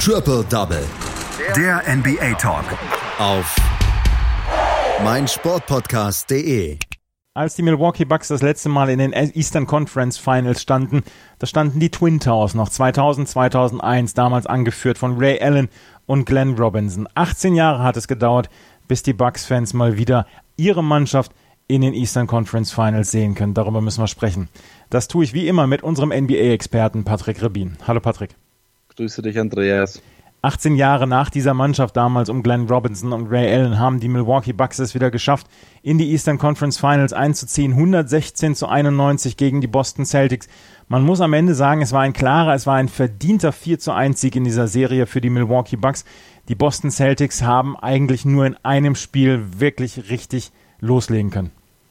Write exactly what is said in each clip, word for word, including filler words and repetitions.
Triple Double. Der N B A Talk. Auf meinsportpodcast punkt de. Als die Milwaukee Bucks das letzte Mal in den Eastern Conference Finals standen, da standen die Twin Towers noch zweitausend, zweitausendeins, damals angeführt von Ray Allen und Glenn Robinson. achtzehn Jahre hat es gedauert, bis die Bucks-Fans mal wieder ihre Mannschaft in den Eastern Conference Finals sehen können. Darüber müssen wir sprechen. Das tue ich wie immer mit unserem N B A-Experten Patrick Rebin. Hallo Patrick. Grüße dich, Andreas. achtzehn Jahre nach dieser Mannschaft damals um Glenn Robinson und Ray Allen haben die Milwaukee Bucks es wieder geschafft, in die Eastern Conference Finals einzuziehen. hundertsechzehn zu einundneunzig gegen die Boston Celtics. Man muss am Ende sagen, es war ein klarer, es war ein verdienter vier zu eins Sieg in dieser Serie für die Milwaukee Bucks. Die Boston Celtics haben eigentlich nur in einem Spiel wirklich richtig loslegen können.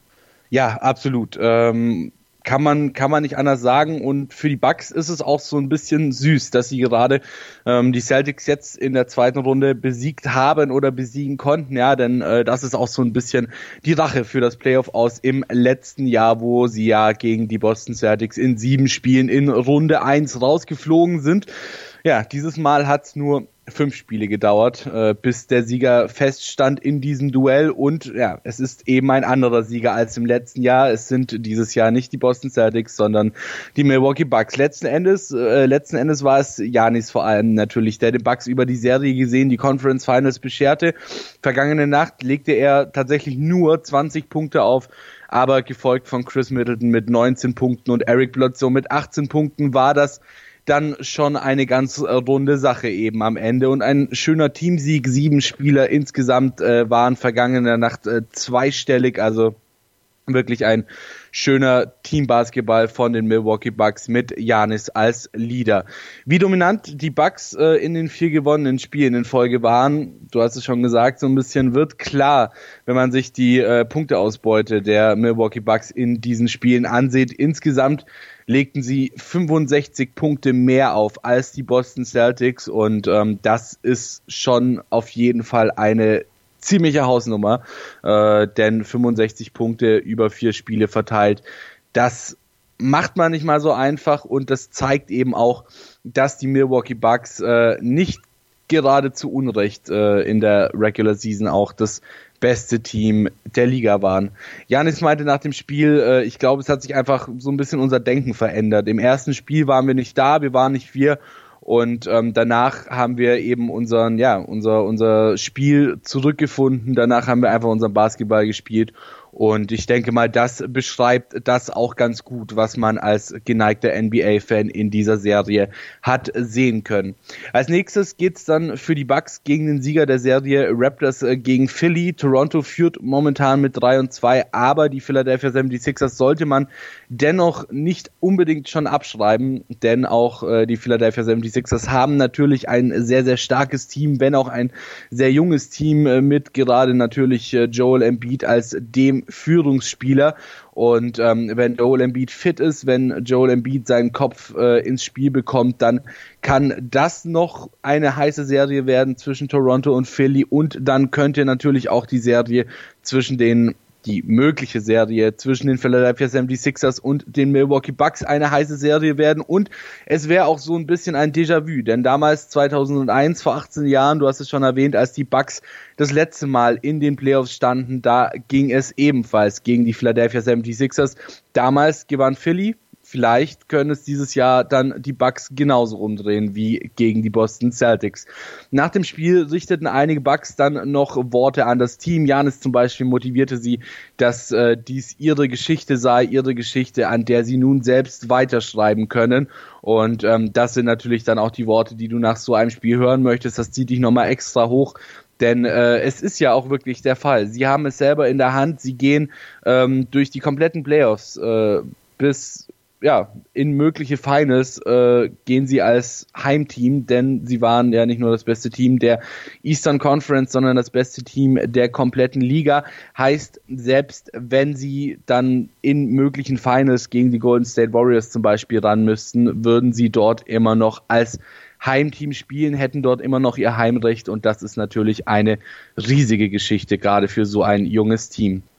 Ja, absolut. Ähm Kann man, kann man nicht anders sagen. Und für die Bucks ist es auch so ein bisschen süß, dass sie gerade ähm, die Celtics jetzt in der zweiten Runde besiegt haben oder besiegen konnten. Ja, denn äh, das ist auch so ein bisschen die Rache für das Playoff aus im letzten Jahr, wo sie ja gegen die Boston Celtics in sieben Spielen in Runde eins rausgeflogen sind. Ja, dieses Mal hat's nur fünf Spiele gedauert, äh, bis der Sieger feststand in diesem Duell, und ja, es ist eben ein anderer Sieger als im letzten Jahr. Es sind dieses Jahr nicht die Boston Celtics, sondern die Milwaukee Bucks. Letzten Endes, äh, letzten Endes war es Giannis vor allem natürlich, der den Bucks über die Serie gesehen die Conference Finals bescherte. Vergangene Nacht legte er tatsächlich nur zwanzig Punkte auf, aber gefolgt von Chris Middleton mit neunzehn Punkten und Eric Bledsoe mit achtzehn Punkten war das dann schon eine ganz runde Sache eben am Ende und ein schöner Teamsieg. Sieben Spieler insgesamt äh, waren vergangene Nacht äh, zweistellig, also wirklich ein schöner Teambasketball von den Milwaukee Bucks mit Giannis als Leader. Wie dominant die Bucks äh, in den vier gewonnenen Spielen in Folge waren, du hast es schon gesagt, so ein bisschen wird klar, wenn man sich die äh, Punkteausbeute der Milwaukee Bucks in diesen Spielen ansieht. Insgesamt legten sie fünfundsechzig Punkte mehr auf als die Boston Celtics, und ähm, das ist schon auf jeden Fall eine ziemliche Hausnummer, äh, denn fünfundsechzig Punkte über vier Spiele verteilt, das macht man nicht mal so einfach, und das zeigt eben auch, dass die Milwaukee Bucks äh, nicht gerade zu Unrecht äh, in der Regular Season auch das beste Team der Liga waren. Giannis meinte nach dem Spiel, äh, ich glaube, es hat sich einfach so ein bisschen unser Denken verändert. Im ersten Spiel waren wir nicht da, wir waren nicht wir, und ähm, danach haben wir eben unseren, ja, unser unser Spiel zurückgefunden. Danach haben wir einfach unseren Basketball gespielt. Und ich denke mal, das beschreibt das auch ganz gut, was man als geneigter N B A-Fan in dieser Serie hat sehen können. Als nächstes geht's dann für die Bucks gegen den Sieger der Serie, Raptors gegen Philly. Toronto führt momentan mit drei und zwei, aber die Philadelphia seventy-sixers sollte man dennoch nicht unbedingt schon abschreiben, denn auch äh, die Philadelphia seventy-sixers haben natürlich ein sehr, sehr starkes Team, wenn auch ein sehr junges Team äh, mit gerade natürlich äh, Joel Embiid als dem Führungsspieler, und ähm, wenn Joel Embiid fit ist, wenn Joel Embiid seinen Kopf äh, ins Spiel bekommt, dann kann das noch eine heiße Serie werden zwischen Toronto und Philly, und dann könnte natürlich auch die Serie zwischen den die mögliche Serie zwischen den Philadelphia seventy-sixers und den Milwaukee Bucks eine heiße Serie werden, und es wäre auch so ein bisschen ein Déjà-vu, denn damals zweitausendeins, vor achtzehn Jahren, du hast es schon erwähnt, als die Bucks das letzte Mal in den Playoffs standen, da ging es ebenfalls gegen die Philadelphia seventy-sixers. Damals gewann Philly. Vielleicht können es dieses Jahr dann die Bucks genauso umdrehen wie gegen die Boston Celtics. Nach dem Spiel richteten einige Bucks dann noch Worte an das Team. Giannis zum Beispiel motivierte sie, dass äh, dies ihre Geschichte sei, ihre Geschichte, an der sie nun selbst weiterschreiben können. Und ähm, das sind natürlich dann auch die Worte, die du nach so einem Spiel hören möchtest. Das zieht dich nochmal extra hoch. Denn äh, es ist ja auch wirklich der Fall. Sie haben es selber in der Hand. Sie gehen ähm, durch die kompletten Playoffs äh, bis ja, in mögliche Finals äh, gehen sie als Heimteam, denn sie waren ja nicht nur das beste Team der Eastern Conference, sondern das beste Team der kompletten Liga. Heißt, selbst wenn sie dann in möglichen Finals gegen die Golden State Warriors zum Beispiel ran müssten, würden sie dort immer noch als Heimteam spielen, hätten dort immer noch ihr Heimrecht, und das ist natürlich eine riesige Geschichte, gerade für so ein junges Team.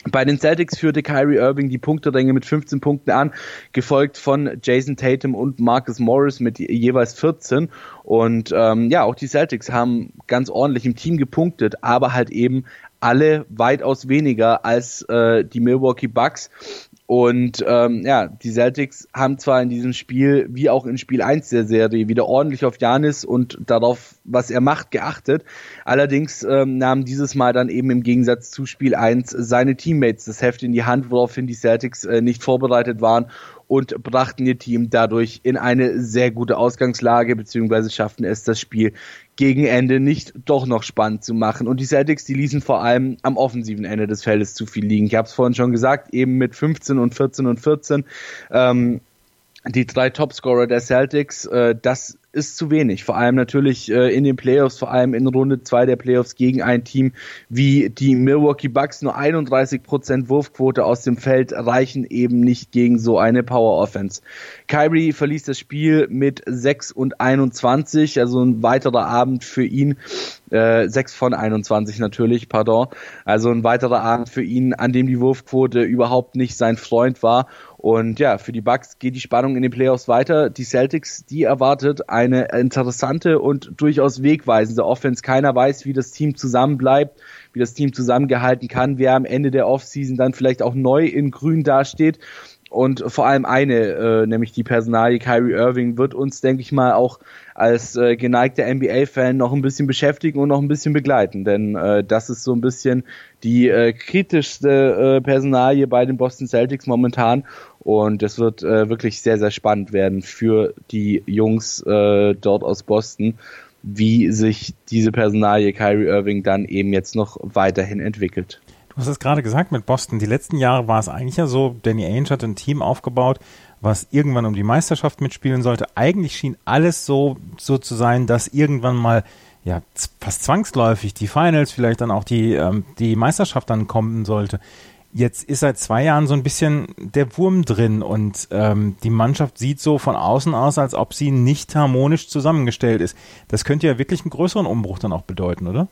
Bei den Celtics führte Kyrie Irving die Punkteränge mit fünfzehn Punkten an, gefolgt von Jason Tatum und Marcus Morris mit jeweils vierzehn. Und ähm, ja, auch die Celtics haben ganz ordentlich im Team gepunktet, aber halt eben alle weitaus weniger als äh, die Milwaukee Bucks. Und ähm, ja, die Celtics haben zwar in diesem Spiel, wie auch in Spiel eins der Serie, wieder ordentlich auf Giannis und darauf, was er macht, geachtet. Allerdings ähm, nahmen dieses Mal dann eben im Gegensatz zu Spiel eins seine Teammates das Heft in die Hand, woraufhin die Celtics äh, nicht vorbereitet waren und brachten ihr Team dadurch in eine sehr gute Ausgangslage, beziehungsweise schafften es, das Spiel gegen Ende nicht doch noch spannend zu machen. Und die Celtics, die ließen vor allem am offensiven Ende des Feldes zu viel liegen. Ich habe es vorhin schon gesagt, eben mit fünfzehn und vierzehn und vierzehn. Ähm, die drei Topscorer der Celtics, äh, das ist zu wenig. Vor allem natürlich äh, in den Playoffs, vor allem in Runde zwei der Playoffs gegen ein Team wie die Milwaukee Bucks. Nur einunddreißig Prozent Wurfquote aus dem Feld reichen eben nicht gegen so eine Power-Offense. Kyrie verließ das Spiel mit sechs und einundzwanzig, also ein weiterer Abend für ihn. Äh, sechs von einundzwanzig natürlich, pardon. Also ein weiterer Abend für ihn, an dem die Wurfquote überhaupt nicht sein Freund war. Und ja, für die Bucks geht die Spannung in den Playoffs weiter. Die Celtics, die erwartet eine interessante und durchaus wegweisende Offense. Keiner weiß, wie das Team zusammenbleibt, wie das Team zusammengehalten kann, wer am Ende der Offseason dann vielleicht auch neu in Grün dasteht. Und vor allem eine, äh, nämlich die Personalie Kyrie Irving, wird uns, denke ich mal, auch als äh, geneigter N B A-Fan noch ein bisschen beschäftigen und noch ein bisschen begleiten. Denn äh, das ist so ein bisschen die äh, kritischste äh, Personalie bei den Boston Celtics momentan. Und es wird äh, wirklich sehr, sehr spannend werden für die Jungs äh, dort aus Boston, wie sich diese Personalie Kyrie Irving dann eben jetzt noch weiterhin entwickelt. Du hast es gerade gesagt mit Boston. Die letzten Jahre war es eigentlich ja so, Danny Ainge hat ein Team aufgebaut, was irgendwann um die Meisterschaft mitspielen sollte. Eigentlich schien alles so, so zu sein, dass irgendwann mal ja fast zwangsläufig die Finals, vielleicht dann auch die, ähm, die Meisterschaft dann kommen sollte. Jetzt ist seit zwei Jahren so ein bisschen der Wurm drin und ähm, die Mannschaft sieht so von außen aus, als ob sie nicht harmonisch zusammengestellt ist. Das könnte ja wirklich einen größeren Umbruch dann auch bedeuten, oder?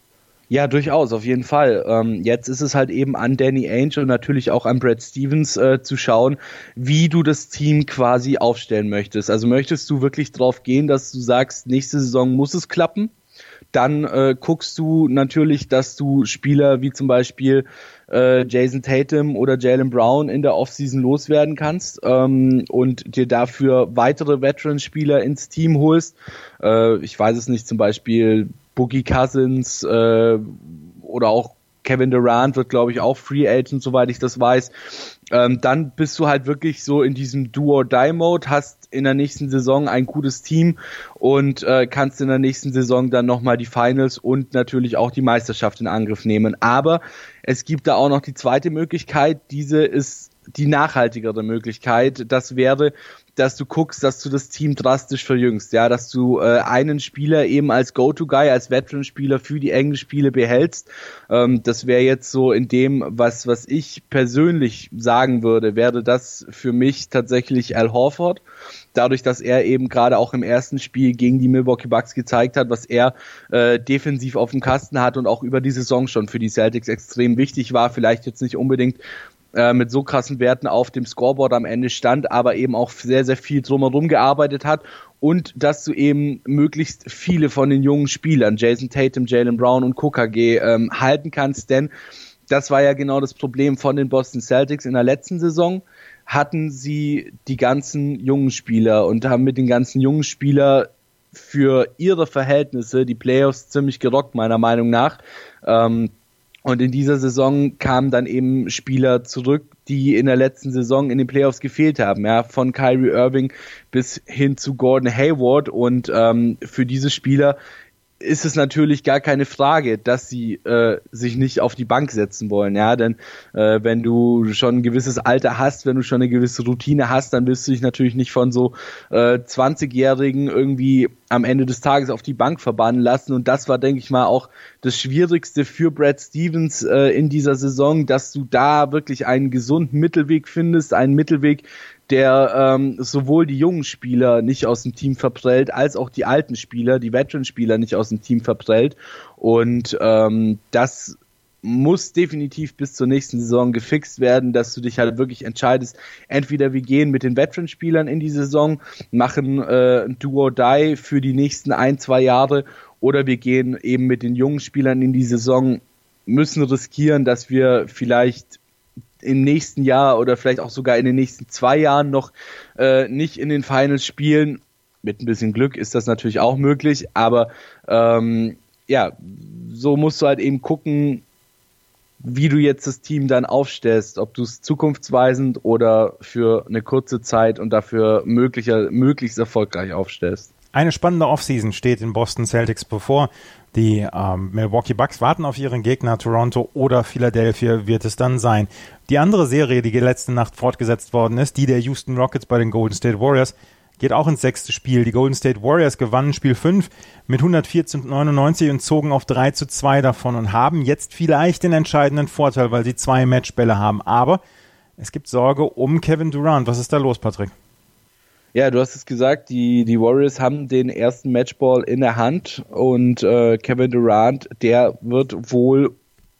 Ja, durchaus, auf jeden Fall. Ähm, jetzt ist es halt eben an Danny Ainge und natürlich auch an Brad Stevens äh, zu schauen, wie du das Team quasi aufstellen möchtest. Also möchtest du wirklich drauf gehen, dass du sagst, nächste Saison muss es klappen? Dann äh, guckst du natürlich, dass du Spieler wie zum Beispiel äh, Jason Tatum oder Jaylen Brown in der Offseason loswerden kannst ähm, und dir dafür weitere Veteran-Spieler ins Team holst. Äh, ich weiß es nicht, zum Beispiel Boogie Cousins äh, oder auch Kevin Durant wird, glaube ich, auch Free Agent, soweit ich das weiß. Ähm, dann bist du halt wirklich so in diesem Do-or-Die-Mode, hast in der nächsten Saison ein gutes Team und äh, kannst in der nächsten Saison dann nochmal die Finals und natürlich auch die Meisterschaft in Angriff nehmen. Aber es gibt da auch noch die zweite Möglichkeit, diese ist die nachhaltigere Möglichkeit. Das wäre, dass du guckst, dass du das Team drastisch verjüngst, ja, dass du äh, einen Spieler eben als Go-To-Guy, als Veteran-Spieler für die engen Spiele behältst. Ähm, das wäre jetzt so in dem, was was ich persönlich sagen würde, wäre das für mich tatsächlich Al Horford. Dadurch, dass er eben gerade auch im ersten Spiel gegen die Milwaukee Bucks gezeigt hat, was er äh, defensiv auf dem Kasten hat und auch über die Saison schon für die Celtics extrem wichtig war, vielleicht jetzt nicht unbedingt mit so krassen Werten auf dem Scoreboard am Ende stand, aber eben auch sehr, sehr viel drumherum gearbeitet hat und dass du eben möglichst viele von den jungen Spielern, Jason Tatum, Jaylen Brown und K K G, ähm, halten kannst, denn das war ja genau das Problem von den Boston Celtics in der letzten Saison. Hatten sie die ganzen jungen Spieler und haben mit den ganzen jungen Spielern für ihre Verhältnisse die Playoffs ziemlich gerockt, meiner Meinung nach. Ähm, Und in dieser Saison kamen dann eben Spieler zurück, die in der letzten Saison in den Playoffs gefehlt haben, ja, von Kyrie Irving bis hin zu Gordon Hayward. Und ähm, für diese Spieler ist es natürlich gar keine Frage, dass sie äh, sich nicht auf die Bank setzen wollen, ja, denn äh, wenn du schon ein gewisses Alter hast, wenn du schon eine gewisse Routine hast, dann willst du dich natürlich nicht von so äh, zwanzigjährigen irgendwie am Ende des Tages auf die Bank verbannen lassen und das war, denke ich mal, auch das Schwierigste für Brad Stevens äh, in dieser Saison, dass du da wirklich einen gesunden Mittelweg findest, einen Mittelweg, der ähm, sowohl die jungen Spieler nicht aus dem Team verprellt, als auch die alten Spieler, die Veteran-Spieler nicht aus dem Team verprellt. Und ähm, das muss definitiv bis zur nächsten Saison gefixt werden, dass du dich halt wirklich entscheidest, entweder wir gehen mit den Veteran-Spielern in die Saison, machen äh, ein Do-or-Die für die nächsten ein, zwei Jahre, oder wir gehen eben mit den jungen Spielern in die Saison, müssen riskieren, dass wir vielleicht im nächsten Jahr oder vielleicht auch sogar in den nächsten zwei Jahren noch äh, nicht in den Finals spielen. Mit ein bisschen Glück ist das natürlich auch möglich, aber ähm, ja, so musst du halt eben gucken, wie du jetzt das Team dann aufstellst, ob du es zukunftsweisend oder für eine kurze Zeit und dafür möglicher, möglichst erfolgreich aufstellst. Eine spannende Offseason steht in Boston Celtics bevor. Die ähm, Milwaukee Bucks warten auf ihren Gegner, Toronto oder Philadelphia wird es dann sein. Die andere Serie, die letzte Nacht fortgesetzt worden ist, die der Houston Rockets bei den Golden State Warriors, geht auch ins sechste Spiel. Die Golden State Warriors gewannen Spiel fünf mit hundertvier zu neunundneunzig und zogen auf drei zu zwei davon und haben jetzt vielleicht den entscheidenden Vorteil, weil sie zwei Matchbälle haben. Aber es gibt Sorge um Kevin Durant. Was ist da los, Patrick? Ja, du hast es gesagt, die, die Warriors haben den ersten Matchball in der Hand und äh, Kevin Durant, der wird wohl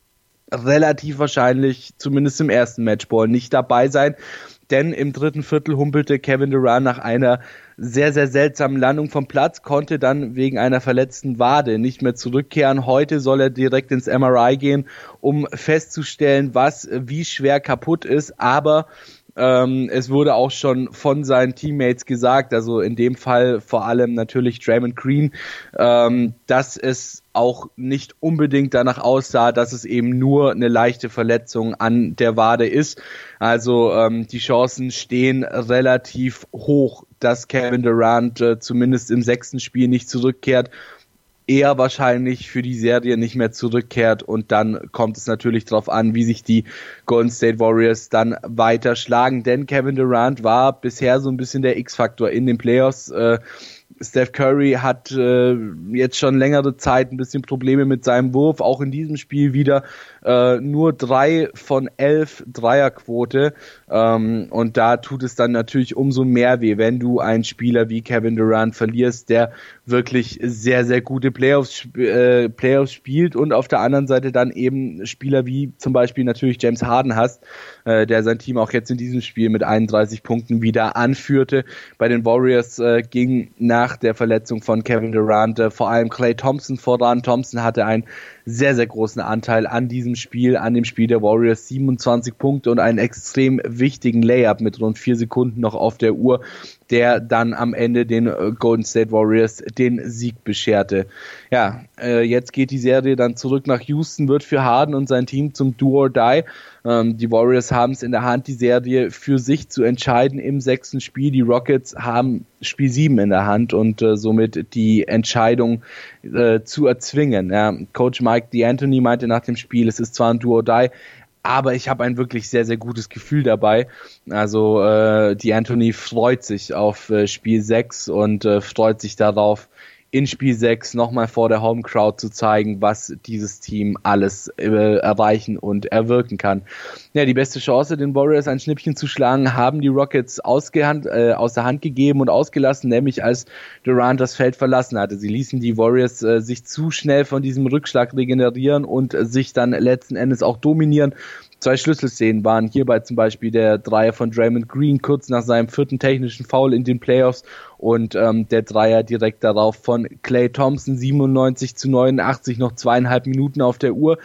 relativ wahrscheinlich, zumindest im ersten Matchball, nicht dabei sein. Denn im dritten Viertel humpelte Kevin Durant nach einer sehr, sehr seltsamen Landung vom Platz, konnte dann wegen einer verletzten Wade nicht mehr zurückkehren. Heute soll er direkt ins M R I gehen, um festzustellen, was wie schwer kaputt ist. Aber ähm, es wurde auch schon von seinen Teammates gesagt, also in dem Fall vor allem natürlich Draymond Green, ähm, dass es auch nicht unbedingt danach aussah, dass es eben nur eine leichte Verletzung an der Wade ist. Also ähm, die Chancen stehen relativ hoch, dass Kevin Durant äh, zumindest im sechsten Spiel nicht zurückkehrt. Eher wahrscheinlich für die Serie nicht mehr zurückkehrt und dann kommt es natürlich darauf an, wie sich die Golden State Warriors dann weiter schlagen, denn Kevin Durant war bisher so ein bisschen der X-Faktor in den Playoffs. Äh, Steph Curry hat äh, jetzt schon längere Zeit ein bisschen Probleme mit seinem Wurf, auch in diesem Spiel wieder äh, nur drei von elf Dreierquote ähm, und da tut es dann natürlich umso mehr weh, wenn du einen Spieler wie Kevin Durant verlierst, der wirklich sehr, sehr gute Playoffs, äh, Playoffs spielt und auf der anderen Seite dann eben Spieler wie zum Beispiel natürlich James Harden hast, äh, der sein Team auch jetzt in diesem Spiel mit einunddreißig Punkten wieder anführte. Bei den Warriors äh, ging nach der Verletzung von Kevin Durant äh, vor allem Klay Thompson voran. Thompson hatte einen sehr, sehr großen Anteil an diesem Spiel, an dem Spiel der Warriors, siebenundzwanzig Punkte und einen extrem wichtigen Layup mit rund vier Sekunden noch auf der Uhr, der dann am Ende den Golden State Warriors den Sieg bescherte. Ja, äh, jetzt geht die Serie dann zurück nach Houston, wird für Harden und sein Team zum Do-or-Die. Ähm, die Warriors haben es in der Hand, die Serie für sich zu entscheiden im sechsten Spiel. Die Rockets haben Spiel sieben in der Hand und äh, somit die Entscheidung äh, zu erzwingen. Ja, Coach Mike D'Antoni meinte nach dem Spiel, es ist zwar ein Do-or-Die, aber ich habe ein wirklich sehr, sehr gutes Gefühl dabei. Also äh, D'Antoni freut sich auf äh, Spiel sechs und äh, freut sich darauf, in Spiel sechs nochmal vor der Home Crowd zu zeigen, was dieses Team alles äh, erreichen und erwirken kann. Ja, die beste Chance, den Warriors ein Schnippchen zu schlagen, haben die Rockets ausgehand, äh, aus der Hand gegeben und ausgelassen, nämlich als Durant das Feld verlassen hatte. Sie ließen die Warriors äh, sich zu schnell von diesem Rückschlag regenerieren und äh, sich dann letzten Endes auch dominieren. Zwei Schlüsselszenen waren hierbei zum Beispiel der Dreier von Draymond Green kurz nach seinem vierten technischen Foul in den Playoffs und ähm, der Dreier direkt darauf von Klay Thompson, siebenundneunzig zu neunundachtzig, noch zweieinhalb Minuten auf der Uhr.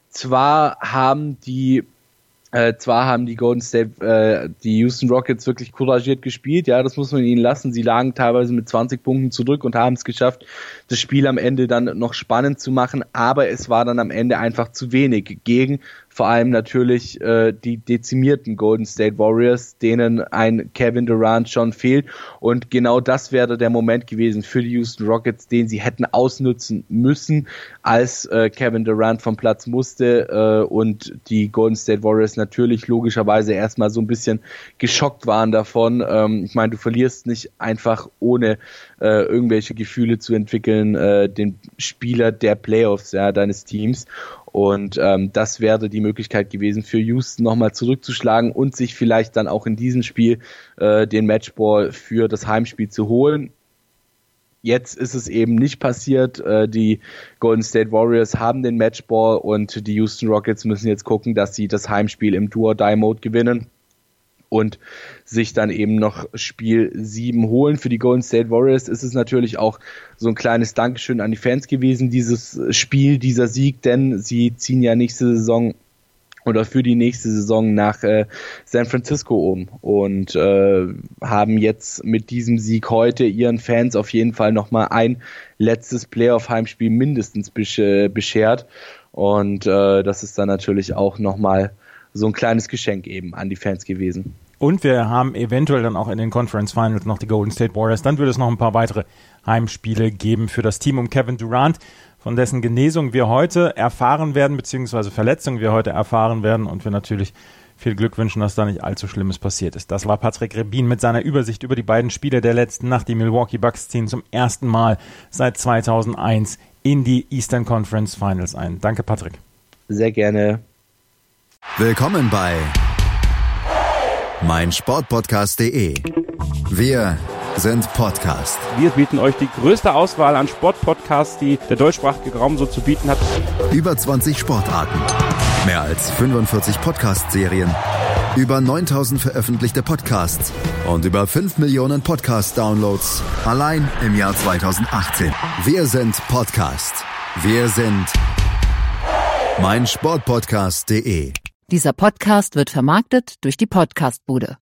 Zwar haben die Äh, zwar haben die Golden State, äh, die Houston Rockets wirklich couragiert gespielt, ja, das muss man ihnen lassen. Sie lagen teilweise mit zwanzig Punkten zurück und haben es geschafft, das Spiel am Ende dann noch spannend zu machen, aber es war dann am Ende einfach zu wenig gegen vor allem natürlich äh, die dezimierten Golden State Warriors, denen ein Kevin Durant schon fehlt. Und genau das wäre der Moment gewesen für die Houston Rockets, den sie hätten ausnutzen müssen, als äh, Kevin Durant vom Platz musste äh, und die Golden State Warriors natürlich logischerweise erstmal so ein bisschen geschockt waren davon. Ähm, ich meine, du verlierst nicht einfach ohne äh, irgendwelche Gefühle zu entwickeln, äh, den Spieler der Playoffs, ja, deines Teams. Und ähm, das wäre die Möglichkeit gewesen für Houston nochmal zurückzuschlagen und sich vielleicht dann auch in diesem Spiel äh, den Matchball für das Heimspiel zu holen. Jetzt ist es eben nicht passiert. Die Golden State Warriors haben den Matchball und die Houston Rockets müssen jetzt gucken, dass sie das Heimspiel im Do-or-Die-Mode gewinnen und sich dann eben noch Spiel sieben holen. Für die Golden State Warriors ist es natürlich auch so ein kleines Dankeschön an die Fans gewesen, dieses Spiel, dieser Sieg, denn sie ziehen ja nächste Saison oder für die nächste Saison nach äh, San Francisco um und äh, haben jetzt mit diesem Sieg heute ihren Fans auf jeden Fall nochmal ein letztes Playoff-Heimspiel mindestens besch- beschert und äh, das ist dann natürlich auch nochmal so ein kleines Geschenk eben an die Fans gewesen. Und wir haben eventuell dann auch in den Conference Finals noch die Golden State Warriors. Dann würde es noch ein paar weitere Heimspiele geben für das Team um Kevin Durant, von dessen Genesung wir heute erfahren werden, beziehungsweise Verletzung wir heute erfahren werden und wir natürlich viel Glück wünschen, dass da nicht allzu Schlimmes passiert ist. Das war Patrick Rebin mit seiner Übersicht über die beiden Spiele der letzten Nacht. Die Milwaukee Bucks ziehen zum ersten Mal seit zweitausendeins in die Eastern Conference Finals ein. Danke, Patrick. Sehr gerne. Willkommen bei meinsportpodcast punkt de. Wir sind Podcast. Wir bieten euch die größte Auswahl an Sportpodcasts, die der deutschsprachige Raum so zu bieten hat. Über zwanzig Sportarten, mehr als fünfundvierzig Podcast-Serien, über neuntausend veröffentlichte Podcasts und über fünf Millionen Podcast-Downloads allein im Jahr zweitausendachtzehn. Wir sind Podcast. Wir sind meinsportpodcast punkt de. Dieser Podcast wird vermarktet durch die Podcastbude.